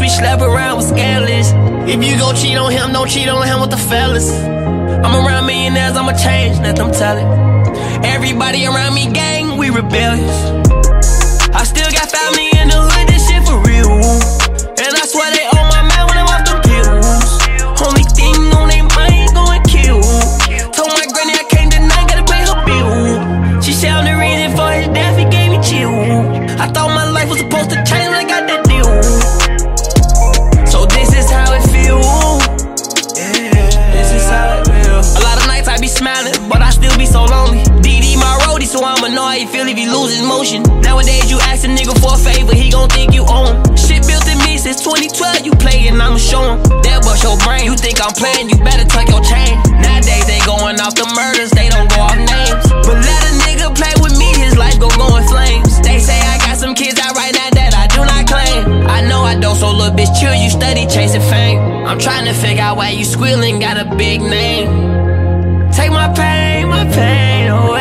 slept around with scandalous. If you gon' cheat on him, don't cheat on him with the fellas. I'm around millionaires, I'ma change, let them tell it. Everybody around me gang, we rebellious. I still got family in the hood, this shit for real. And I swear they owe my man when I'm off them pills. Only thing on they mind going kill. Told my granny I can't deny, gotta pay her bill. She said I'm the reason for his death, he gave me chill. I thought my life was supposed to change when I got that deal. So this is how it feel. This is how it feel. A lot of nights I be smiling, but I still be so lonely. DD my roadie, so I'ma know how he feel if he lose his motion. Nowadays you ask a nigga for a favor, he gon' think you own him. Shit built in me since 2012, you playin', I'ma show him. That bust your brain, you think I'm playing, you better tuck your chain. Nowadays they going off the murders, they don't go off names. But let a nigga play with me, his life gon' go in flames. They say I got some kids out right now that I do not claim. I know I don't, so little bitch chill, you steady chasing fame. I'm trying to figure out why you squealing, got a big name. Take my pain away.